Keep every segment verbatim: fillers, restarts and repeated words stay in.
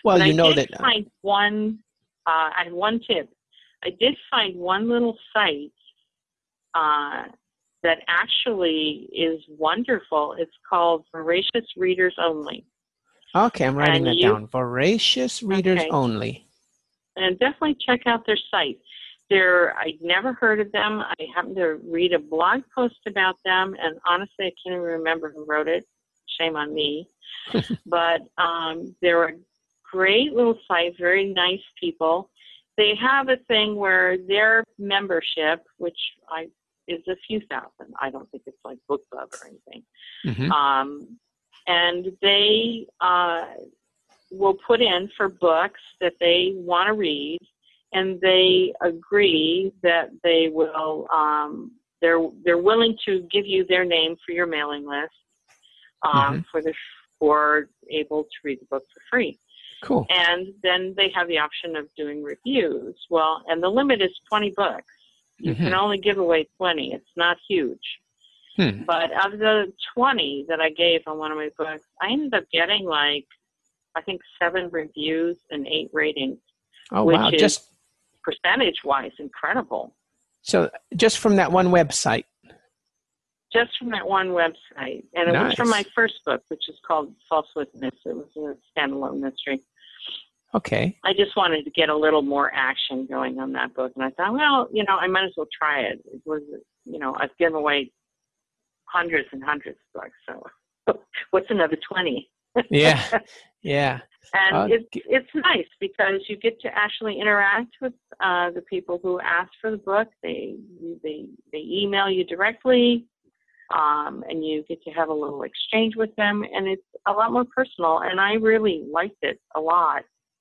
Well, but you I know did that. find one, uh, I had one tip. I did find one little site uh, that actually is wonderful. It's called Voracious Readers Only. Okay, I'm writing And that you, down. Voracious Readers okay. Only. And definitely check out their site. They're, I'd never heard of them. I happened to read a blog post about them, and honestly, I can't even remember who wrote it. Shame on me. But um, they're a great little site, very nice people. They have a thing where their membership, which I is a few thousand, I don't think it's like book club or anything, Mm-hmm. um, and they uh, will put in for books that they want to read, and they agree that they will, um, they're, they're willing to give you their name for your mailing list, um, Mm-hmm. for the, for able to read the book for free. Cool. And then they have the option of doing reviews. Well, and the limit is twenty books. You Mm-hmm. can only give away twenty. It's not huge. Hmm. But of the twenty that I gave on one of my books, I ended up getting like, I think seven reviews and eight ratings, Oh, which wow. is Just percentage-wise incredible. so just from that one website. Just from that one website. And it Nice. was from my first book, which is called False Witness. It was a standalone mystery. Okay. I just wanted to get a little more action going on that book. And I thought, well, you know, I might as well try it. It was, you know, I've given away hundreds and hundreds of books. So what's another twenty? Yeah. Yeah. And Uh, it's, it's nice because you get to actually interact with uh, the people who ask for the book. They, they, they email you directly, um, and you get to have a little exchange with them. And it's a lot more personal. And I really liked it a lot.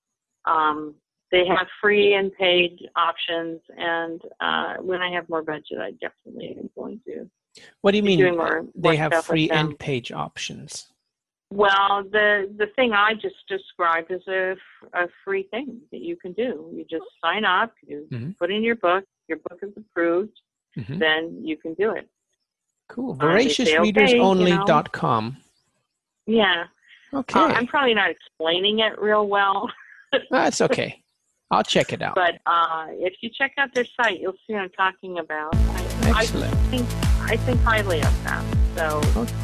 Um, they have free and paid options, and uh, when I have more budget, I definitely am going to. What do you be mean doing more, they more have stuff free with them. end page options? Well, the the thing I just described is a, a free thing that you can do. You just sign up, you Mm-hmm. put in your book, your book is approved, Mm-hmm. then you can do it. Cool. Uh, they voracious say, readers okay, only you dot com. know, yeah. Okay. Uh, I'm probably not explaining it real well. That's okay. I'll check it out. But uh, if you check out their site, you'll see what I'm talking about. I, Excellent. I think I think highly of them. So Okay.